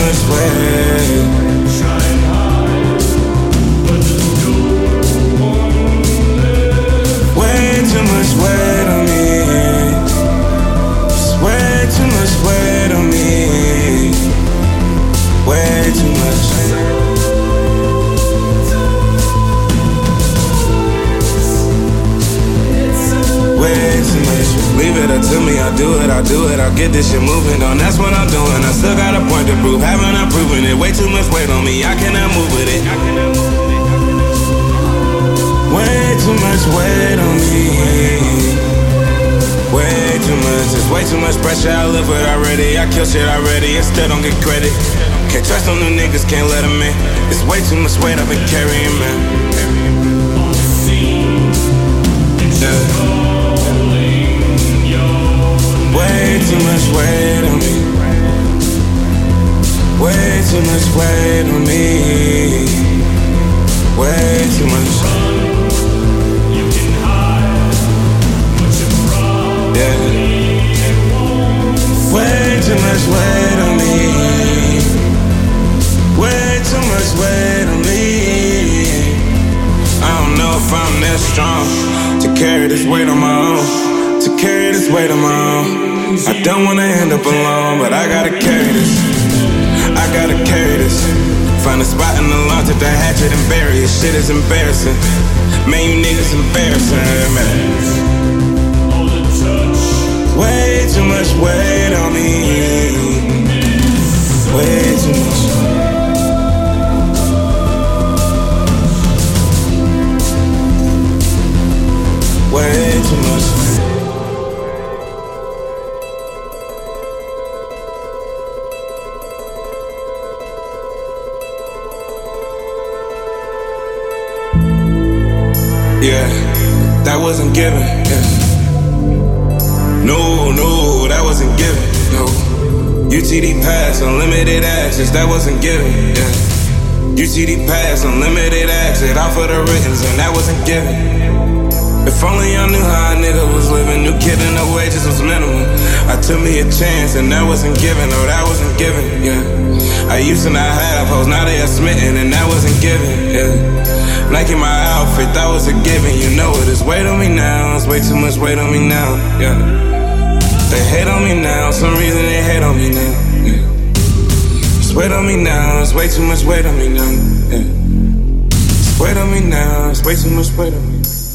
much weight. Way too much weight on me. It's way too much weight on me. Way too much. Way too much. Leave it up to me, I'll do it, I'll get this shit moving on. That's what I'm doing, I still got a point to prove. Haven't I proven it? Way too much weight on me, I cannot move with it. Way too much weight on me. Way too much, it's way too much pressure. I live with already, I kill shit already and still don't get credit. Can't trust on the niggas, can't let them in. It's way too much weight I've been carrying, man. Yeah. Way too much weight on me. Way too much weight on me. Way too much. Yeah. Way too much weight on me. Way too much weight on me. I don't know if I'm that strong to carry this weight on my own. To carry this weight on my own. I don't wanna end up alone, but I gotta carry this. I gotta carry this. Find a spot in the lawn, take the hatchet and bury it. Shit is embarrassing. Man, you niggas embarrassing, man. Way too much weight on me. Way too much. Way too much. Yeah, that wasn't given, yeah. No, that wasn't given, no. UTD pass, unlimited access, that wasn't given, yeah. UTD pass, unlimited access, off of the writtens, and that wasn't given. If only I knew how a nigga was living. New kid and the wages was minimum. I took me a chance and that wasn't given. No, that wasn't given, yeah. I used to not have hoes, now they are smitten and that wasn't given, yeah. Nike my outfit, that was a given. You know it is weight on me now. It's way too much weight on me now, yeah. They hate on me now, some reason they hate on me now, yeah. It's weight on me now, it's way too much weight on me now, yeah. It's weight on me now, it's way too much weight on me.